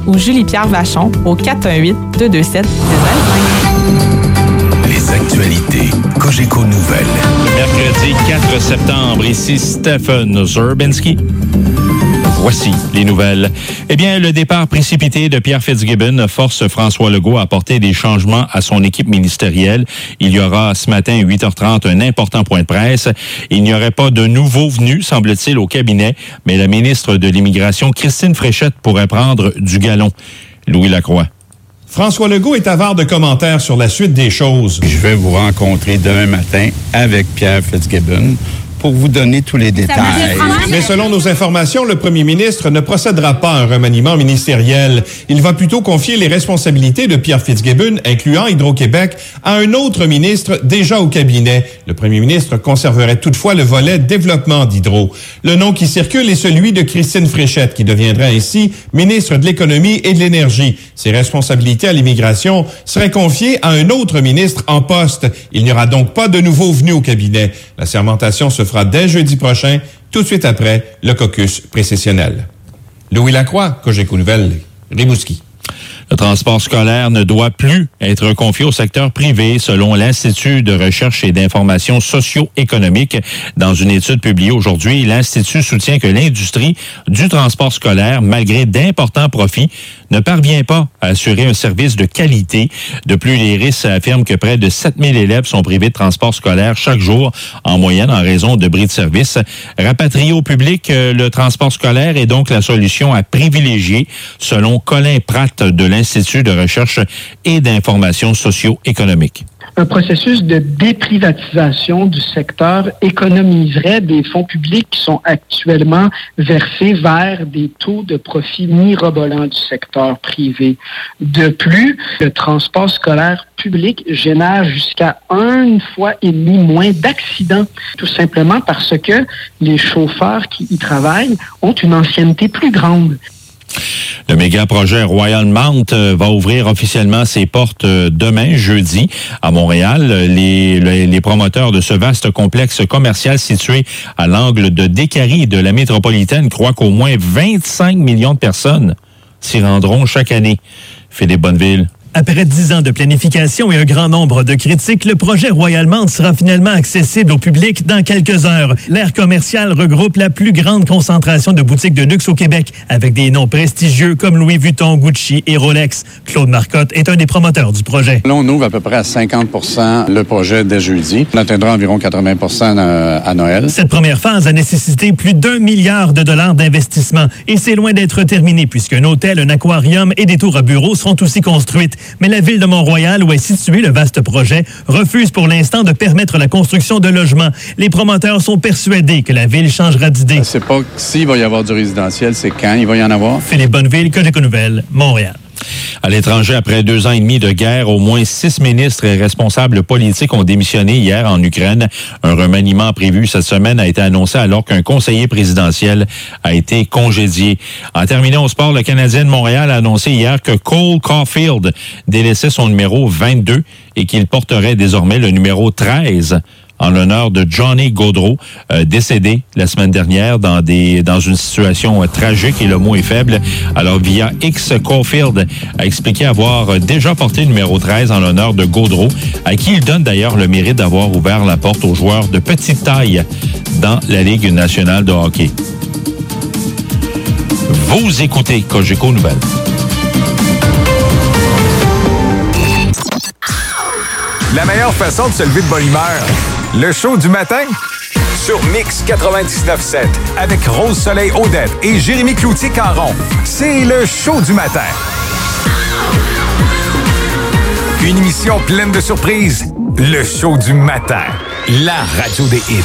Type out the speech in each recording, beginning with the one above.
ou Julie-Pierre Vachon au 418-227-1025. Les actualités Cogeco Nouvelles. Mercredi 4 septembre, ici Stephen Zurbinski. Voici les nouvelles. Eh bien, le départ précipité de Pierre Fitzgibbon force François Legault à apporter des changements à son équipe ministérielle. Il y aura ce matin à 8h30 un important point de presse. Il n'y aurait pas de nouveaux venus, semble-t-il, au cabinet, mais la ministre de l'Immigration, Christine Fréchette, pourrait prendre du galon. Louis Lacroix. François Legault est avare de commentaires sur la suite des choses. Je vais vous rencontrer demain matin avec Pierre Fitzgibbon pour vous donner tous les détails. Mais selon nos informations, le premier ministre ne procédera pas à un remaniement ministériel. Il va plutôt confier les responsabilités de Pierre Fitzgibbon, incluant Hydro-Québec, à un autre ministre déjà au cabinet. Le premier ministre conserverait toutefois le volet développement d'Hydro. Le nom qui circule est celui de Christine Fréchette, qui deviendra ainsi ministre de l'Économie et de l'Énergie. Ses responsabilités à l'immigration seraient confiées à un autre ministre en poste. Il n'y aura donc pas de nouveau venu au cabinet. La sermentation se fera dès jeudi prochain, tout de suite après le caucus précessionnel. Louis Lacroix, Cogeco Nouvelles, Rimouski. Le transport scolaire ne doit plus être confié au secteur privé, selon l'Institut de recherche et d'information socio-économique. Dans une étude publiée aujourd'hui, l'Institut soutient que l'industrie du transport scolaire, malgré d'importants profits, ne parvient pas à assurer un service de qualité. De plus, l'IRIS affirme que près de 7000 élèves sont privés de transport scolaire chaque jour, en moyenne, en raison de bris de service. Rapatrié au public, le transport scolaire est donc la solution à privilégier, selon Colin Pratt de l'Institut de recherche et d'information socio-économique. Un processus de déprivatisation du secteur économiserait des fonds publics qui sont actuellement versés vers des taux de profit mirobolants du secteur privé. De plus, le transport scolaire public génère jusqu'à 1,5 fois moins d'accidents, tout simplement parce que les chauffeurs qui y travaillent ont une ancienneté plus grande. Le méga-projet Royal Mount va ouvrir officiellement ses portes demain, jeudi, à Montréal. Les promoteurs de ce vaste complexe commercial situé à l'angle de Décarie et de la métropolitaine croient qu'au moins 25 millions de personnes s'y rendront chaque année. Philippe Bonneville. Après 10 ans de planification et un grand nombre de critiques, le projet Royal Mount sera finalement accessible au public dans quelques heures. L'aire commerciale regroupe la plus grande concentration de boutiques de luxe au Québec, avec des noms prestigieux comme Louis Vuitton, Gucci et Rolex. Claude Marcotte est un des promoteurs du projet. Là, on ouvre à peu près à 50% le projet dès jeudi. On atteindra environ 80% à Noël. Cette première phase a nécessité plus d'1 milliard de dollars d'investissement et c'est loin d'être terminé puisqu'un hôtel, un aquarium et des tours à bureaux seront aussi construites. Mais la ville de Mont-Royal, où est situé le vaste projet, refuse pour l'instant de permettre la construction de logements. Les promoteurs sont persuadés que la ville changera d'idée. C'est pas s'il va y avoir du résidentiel, c'est quand il va y en avoir. Philippe Bonneville, Cogeco Nouvelles, Montréal. À l'étranger, après 2 ans et demi de guerre, au moins 6 ministres et responsables politiques ont démissionné hier en Ukraine. Un remaniement prévu cette semaine a été annoncé alors qu'un conseiller présidentiel a été congédié. En terminant au sport, le Canadien de Montréal a annoncé hier que Cole Caulfield délaissait son numéro 22 et qu'il porterait désormais le numéro 13 en l'honneur de Johnny Gaudreau, décédé la semaine dernière dans une situation tragique, et le mot est faible. Alors, via X, Caulfield a expliqué avoir déjà porté le numéro 13 en l'honneur de Gaudreau, à qui il donne d'ailleurs le mérite d'avoir ouvert la porte aux joueurs de petite taille dans la Ligue nationale de hockey. Vous écoutez Cogeco Nouvelles. La meilleure façon de se lever de bonne humeur. Le show du matin sur Mix 99.7 avec Rose Soleil Odette et Jérémy Cloutier-Caron. C'est le show du matin. Une émission pleine de surprises. Le show du matin. La radio des hits.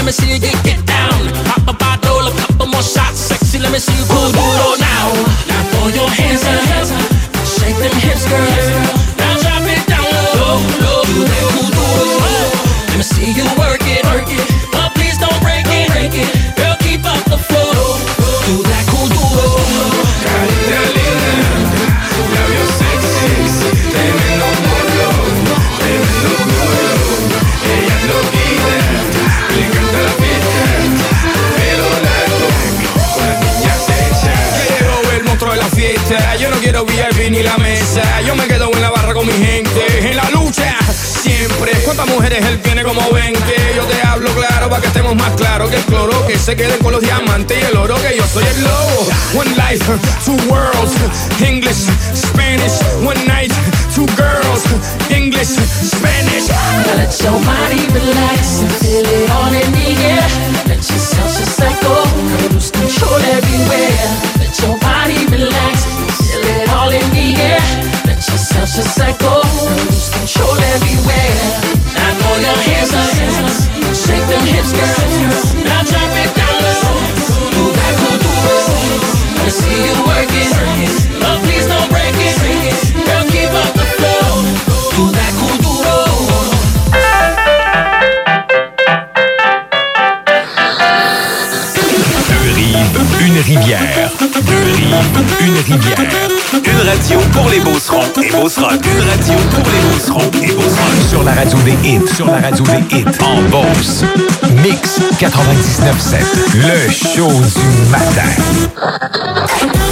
me see you get down. Pop a bottle, a couple more shots. Sexy, let me see you go do it now. Now throw your hands up, shake them hips, girl. Now drop it down low, low. Do that cool do. Let me see you work it, but please don't break it. Girl, keep up the flow. Do that cool do. Carita linda, labios sexy, tremendo morro, tremendo culo. Ella es loquita, le encanta la fiesta, pelo largo, con las niñas hechas. Quiero ver el monstruo de la fiesta, yo no quiero VIP ni la mesa. Yo me quedo en la barra con mi gente, en la lucha siempre. ¿Cuántas mujeres él tiene? Como 20. Yo te hablo claro para que estemos más claros que el cloro, que se queden con los diamantes y el oro, que yo soy el lobo. One life, two worlds, English, Spanish. One night, two girls, English, Spanish. Let your body relax and feel it all in the air. Let yourself just let go, lose control everywhere. Let your body relax, feel it all in the air. Let yourself just let go, lose control everywhere. Now throw your hands up, shake them hips, girl. Now drop it down low, do that cool do. Let me see you work it, but please don't break it. Girl, keep up the flow, do that cool do. Deux rives, une rivière. Deux rives, une rivière. Une radio pour les Beaucerons et Beauceronnes. Une radio pour les Beaucerons et Beauceronnes. Sur la radio des hits. Sur la radio des hits. En Beauce. Mix 99.7. Le show du matin.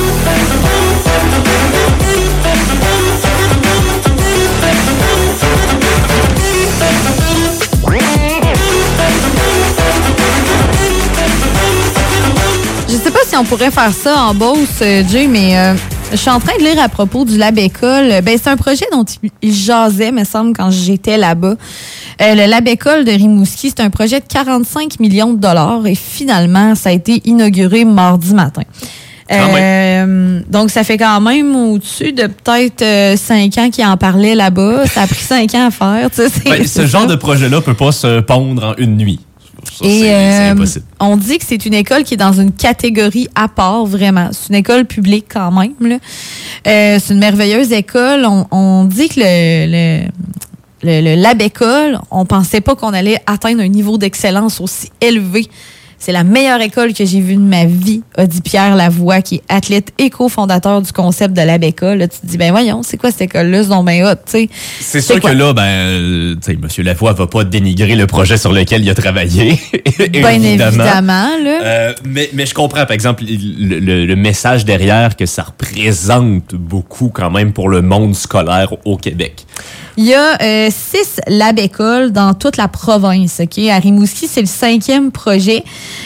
Je sais pas si on pourrait faire ça en Beauce, Jay, mais je suis en train de lire à propos du Lab École. Ben, c'est un projet dont il jasait, me semble, quand j'étais là-bas. Le Lab École de Rimouski, c'est un projet de 45 millions de dollars et finalement, ça a été inauguré mardi matin. Donc, ça fait quand même au-dessus de peut-être 5 ans qu'ils en parlaient là-bas. Ça a pris 5 ans à faire. Tu sais, ce genre de projet-là peut pas se pondre en une nuit. Ça, c'est impossible. On dit que c'est une école qui est dans une catégorie à part, vraiment. C'est une école publique quand même. Là. C'est une merveilleuse école. On dit que le Lab École, on pensait pas qu'on allait atteindre un niveau d'excellence aussi élevé. C'est la meilleure école que j'ai vue de ma vie, a dit Pierre Lavoie, qui est athlète et cofondateur du concept de Lab École. Là, tu te dis, ben voyons, c'est quoi cette école-là? C'est donc bien hot, tu sais. C'est sûr que là, tu sais, M. Lavoie va pas dénigrer le projet sur lequel il a travaillé. Bien évidemment, là. Mais je comprends, par exemple, le message derrière que ça représente beaucoup quand même pour le monde scolaire au Québec. Il y a 6 Lab Écoles dans toute la province. OK? À Rimouski, c'est le 5e projet.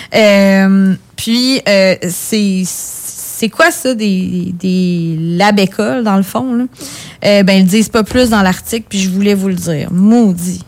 Puis, c'est quoi ça, des Lab Écoles, dans le fond? Là? Ben, ils le disent pas plus dans l'article, puis je voulais vous le dire. Maudit.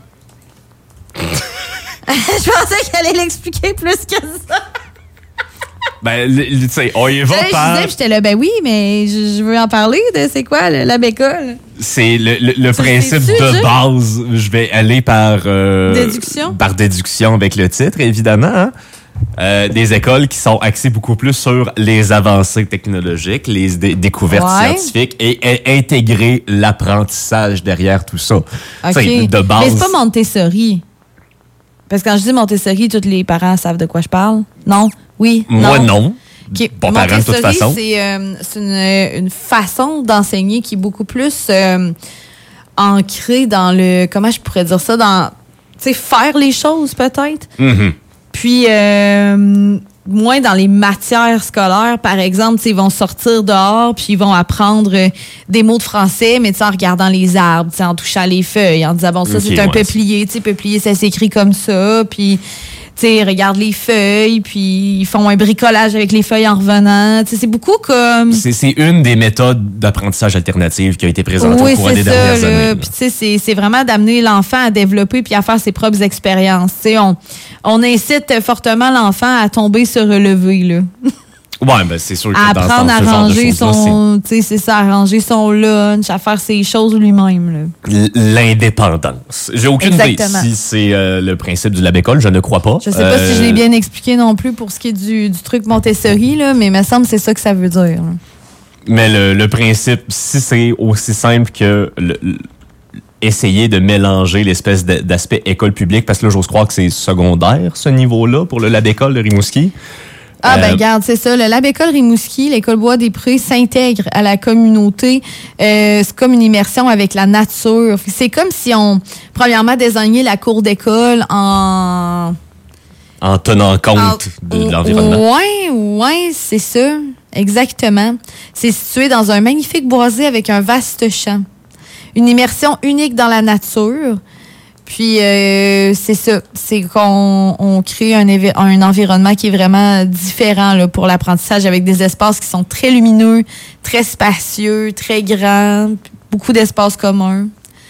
Je pensais qu'elle allait l'expliquer plus que ça. Ben, tu sais, on y va par... J'étais là, ben oui, mais je veux en parler de c'est quoi, le Lab École? C'est le principe de base. Je vais aller par... déduction? Par déduction avec le titre, évidemment. Hein? Des écoles qui sont axées beaucoup plus sur les avancées technologiques, les découvertes scientifiques et intégrer l'apprentissage derrière tout ça. OK. De base... Mais c'est pas Montessori. Parce que quand je dis Montessori, tous les parents savent de quoi je parle. Non? Oui? Moi, non. Okay. Pas parent de toute façon. C'est une façon d'enseigner qui est beaucoup plus ancrée dans le... Comment je pourrais dire ça? Dans, tu sais, faire les choses, peut-être. Mm-hmm. Puis, moins dans les matières scolaires, par exemple, ils vont sortir dehors puis ils vont apprendre des mots de français, mais en regardant les arbres, en touchant les feuilles, en disant, bon, ça, c'est un peuplier. Peuplier, ça s'écrit comme ça. Puis, ils regardent les feuilles, puis ils font un bricolage avec les feuilles en revenant. C'est beaucoup comme... C'est une des méthodes d'apprentissage alternatives qui a été présentée au cours des dernières années. Puis c'est vraiment d'amener l'enfant à développer puis à faire ses propres expériences. On incite fortement l'enfant à tomber sur relevé, là. Ouais, ben c'est sûr que à dans apprendre à ce genre de ranger choses-là, son, tu sais, c'est ça, à ranger son lunch, à faire ses choses lui-même. Là. L'indépendance. J'ai aucune Exactement. idée si c'est le principe du lab école, je ne crois pas. Je sais pas si je l'ai bien expliqué non plus pour ce qui est du truc Montessori, là, mais il me semble que c'est ça que ça veut dire. Là. Mais le principe, si c'est aussi simple que essayer de mélanger l'espèce d'aspect école publique, parce que là, j'ose croire que c'est secondaire, ce niveau-là, pour le lab école de Rimouski. Ben regarde, c'est ça. Le Lab École Rimouski, l'École Bois des Prés s'intègre à la communauté. C'est comme une immersion avec la nature. C'est comme si on, premièrement, désignait la cour d'école en tenant compte de l'environnement. Ouais, c'est ça. Exactement. C'est situé dans un magnifique boisé avec un vaste champ. Une immersion unique dans la nature. Puis, c'est ça. C'est qu'on crée un environnement qui est vraiment différent là, pour l'apprentissage, avec des espaces qui sont très lumineux, très spacieux, très grands, beaucoup d'espaces communs.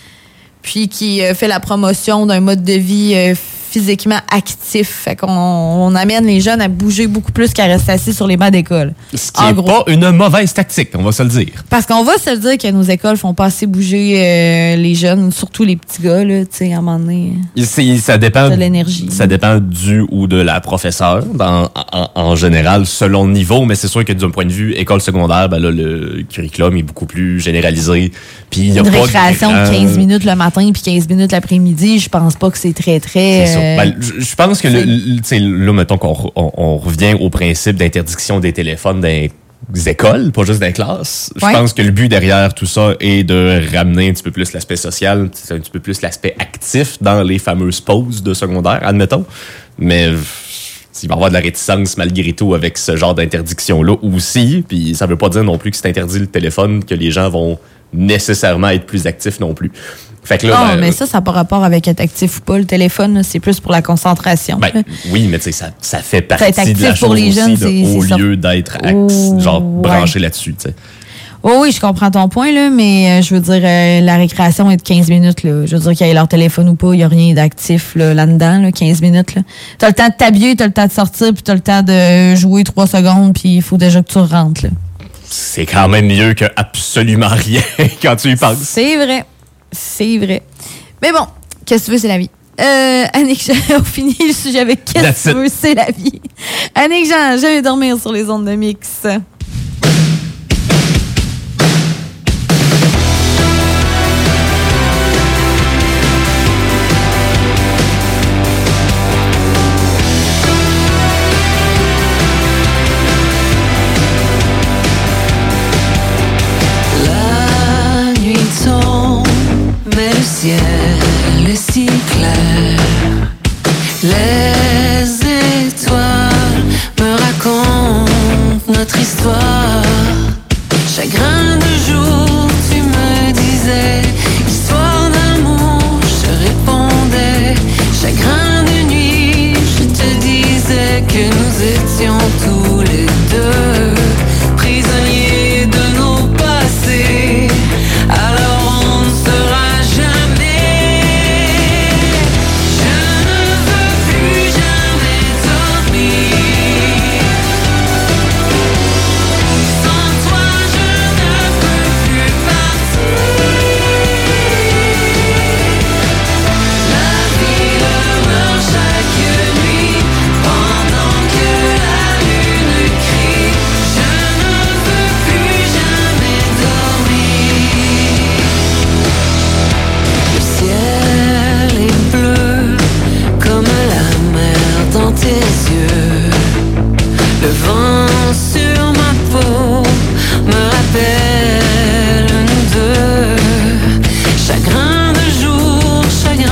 Puis, qui fait la promotion d'un mode de vie physiquement actif. Fait qu'on amène les jeunes à bouger beaucoup plus qu'à rester assis sur les bancs d'école. Ce qui n'est pas une mauvaise tactique, on va se le dire. Parce qu'on va se le dire que nos écoles font pas assez bouger les jeunes, surtout les petits gars, là, tu sais, à un moment donné. Ça dépend de l'énergie. Ça dépend du ou de la professeure, en général, selon le niveau, mais c'est sûr que d'un point de vue école secondaire, ben là, le curriculum est beaucoup plus généralisé. Puis il y a une pas récréation de 15 minutes le matin puis 15 minutes l'après-midi, je pense pas que c'est très... C'est ça. Ben, je pense que là, mettons qu'on revient au principe d'interdiction des téléphones dans les écoles, pas juste dans les classes. Je pense que le but derrière tout ça est de ramener un petit peu plus l'aspect social, un petit peu plus l'aspect actif dans les fameuses pauses de secondaire, admettons. Mais il va y avoir de la réticence malgré tout avec ce genre d'interdiction-là aussi. Puis ça veut pas dire non plus que c'est interdit le téléphone, que les gens vont nécessairement être plus actifs non plus. Fait que là, non, mais ça n'a pas rapport avec être actif ou pas. Le téléphone, là, c'est plus pour la concentration. Oui, mais tu sais, ça fait partie actif de la pour chose les jeunes, aussi, au lieu d'être branché là-dessus. Tu sais. Oh, oui, je comprends ton point, là, mais je veux dire, la récréation est de 15 minutes. Là. Je veux dire qu'il y ait leur téléphone ou pas, il n'y a rien d'actif là-dedans, là, 15 minutes. Tu as le temps de t'habiller, tu as le temps de sortir, puis tu as le temps de jouer 3 secondes, puis il faut déjà que tu rentres. Là. C'est quand même mieux que absolument rien quand tu y penses. C'est vrai. C'est vrai. Mais bon, qu'est-ce que tu veux, c'est la vie. Annick Jean, on finit le sujet avec qu'est-ce que tu veux, c'est la vie. Annick Jean, jamais dormir sur les ondes de Mix. Ciel est si clair, les étoiles me racontent notre histoire. Chagrin de jour.